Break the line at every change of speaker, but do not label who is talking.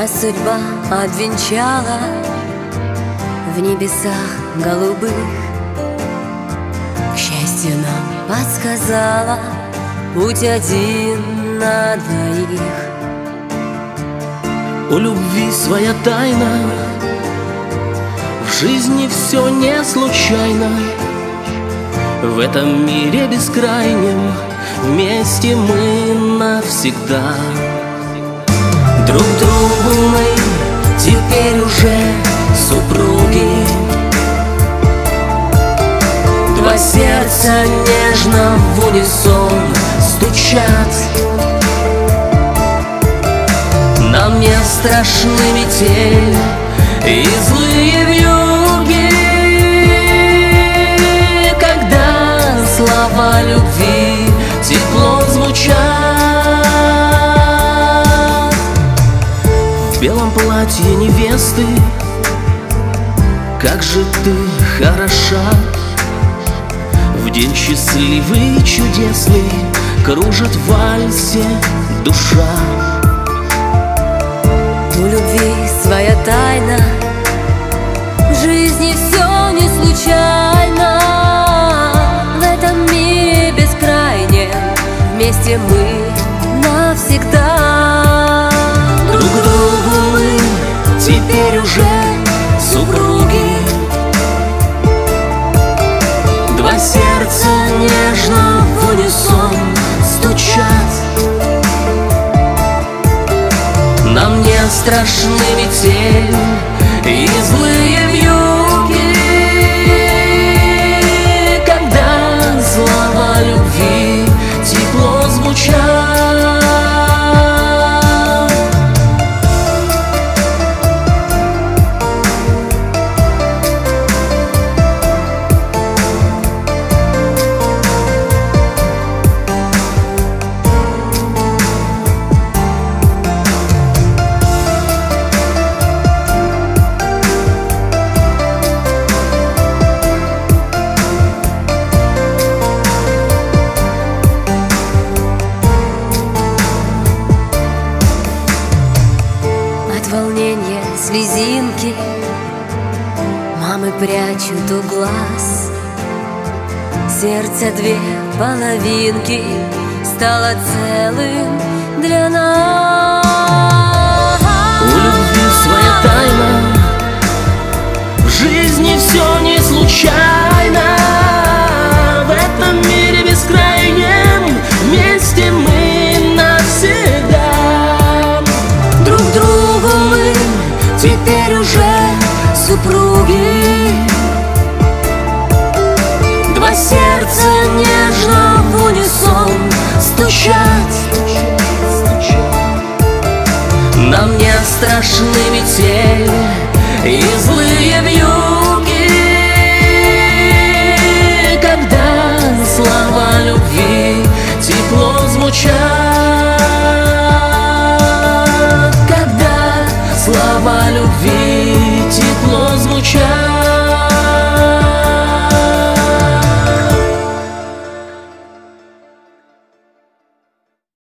Нас судьба обвенчала в небесах голубых. К счастью, нам подсказала путь один на двоих.
У любви своя тайна, в жизни все не случайно. В этом мире бескрайнем вместе мы навсегда. Друг другу мы теперь уже супруги. Два сердца нежно в унисон стучат. Нам не страшны метель и злые вьюги, когда слова любви тепло звучат. В белом платье невесты, как же ты хороша. В день счастливый и чудесный кружит в вальсе душа.
У любви своя тайна, в жизни все не случайно. В этом мире бескрайнем вместе мы навсегда.
Друг другу мы теперь уже супруги. Два сердца нежно в унисон стучат. Нам не страшны метель и злые вьюги, когда слова любви тепло звучат.
Волнение слезинки мамы прячут у глаз. Сердце две половинки стало целым для нас.
У любви своя тайна, в жизни все не случайно. В этом мире бескрайнем вместе мы навсегда. Теперь уже супруги. Два сердца нежно в унисон стучат. Нам не страшны метель и злые вьюги,